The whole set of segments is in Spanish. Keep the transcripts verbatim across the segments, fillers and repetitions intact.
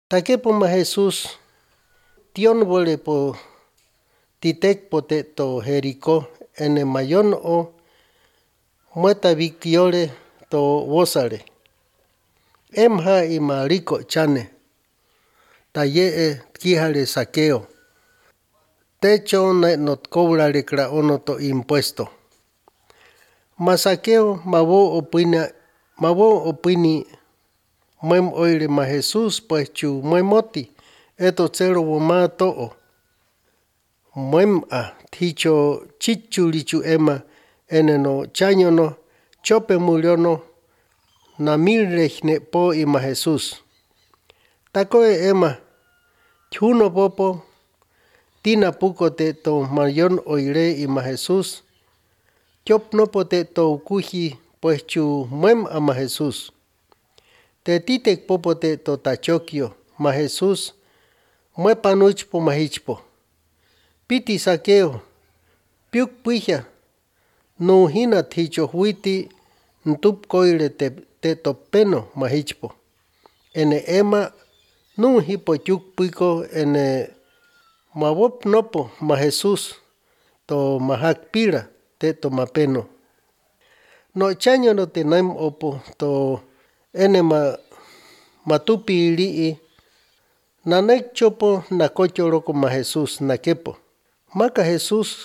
Takepo ma Jesús tion vole po titek pote to Jericó ene mayon o mueta vikiole to wosare. Emha y mariko chane. Taye kijale saqueo. Techo na not cobra recra ono to impuesto. Masaqueo mavo opina mavo opini mem oire ma Jesús pues chu memoti eto cero ma to mem a ticho chichulichu ema eneno chaño no chope muliono na mil rechne po ima Jesús. Takoe ema chuno popo tina puko te to mayon oire ima Jesús. Chop no pote to kuji pues chu mem ama Jesús. Te titek popote to tachokio ma Jesús mue panuchpo mahichpo. Piti saqueo piuk puija no hina ticho huiti ntup koire te, te topeno mahichpo. Ene ema nun hipo chuk puiko ene mawop nopo ma Jesús to mahak pira te to mapeno. No chaño no tenem opo to ene ma matupi lii nanek chopo na kochoroko ma Jesús na kepo. Maka Jesús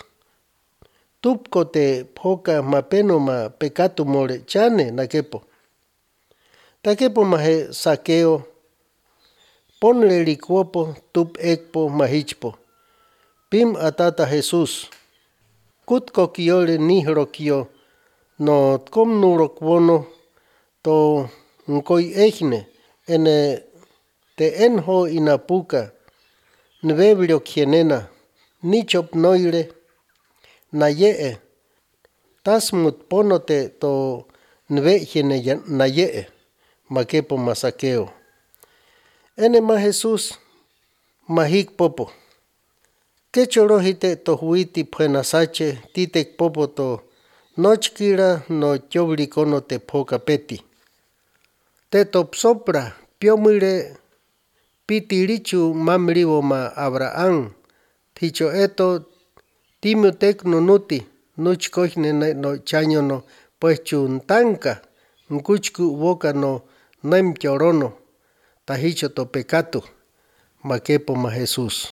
tupko te poka mapeno ma pecatu more chane na kepo. Ta kepo ma he saqueo ponle likuopo tup ekpo mahichpo. Pim atata Jesús. Kutko kiole nihro kio no kom nurok wono to nkoi ejne ene te enho inapuka nveblio kienena nichop noire na yee tasmut ponote to nvejene na yee makepo masakeo. Ene ma Jesús mahik popo. Kecholohite to huiti phenasache titek popo to nochkira no choblikono te poka peti. Te top sopra piomire pitirichu mamrivo ma Abraham. Ticho eto timiutek nunuti nuchkohne no chaño no pues chuntanka nkuchku boca no nem chorono tahicho to pecatu makepo ma Jesús.